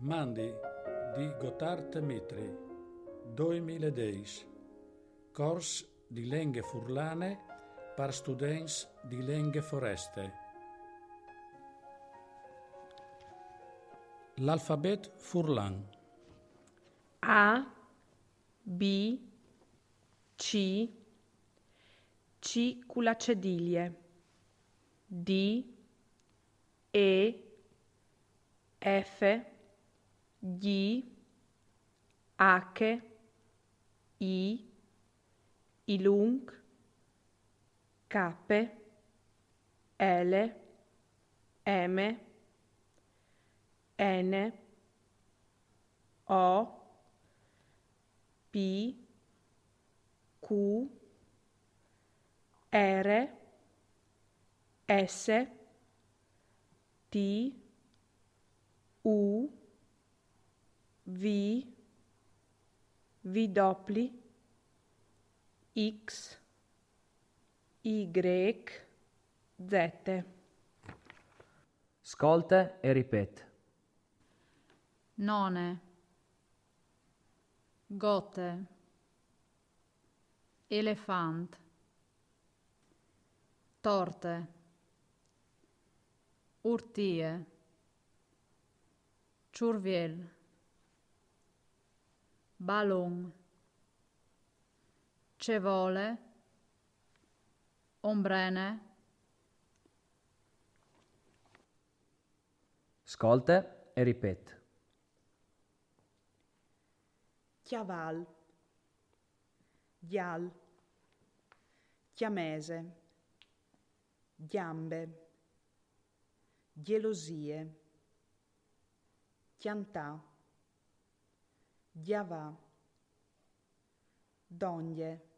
Mandi di Gotthard Mitri, 2010, Cors di Lenghe Furlane per students di Lenghe Foreste. L'alfabet furlan. A, B, C, C con la cediglie, D, E, F, G, H, I, Ilung, K, L, M, N, O, P, Q, R, S, T, U, V, W, X, Y, Z. Ascolta e ripeti. None, gote, elefant, torte, urtie, ciurviel, ballon, cevole, ombrene. Ascolta e ripeti. Chiaval, Dial, Chiamese, Ghiambe, Gelosie, Chiantà, Diavà, Doglie,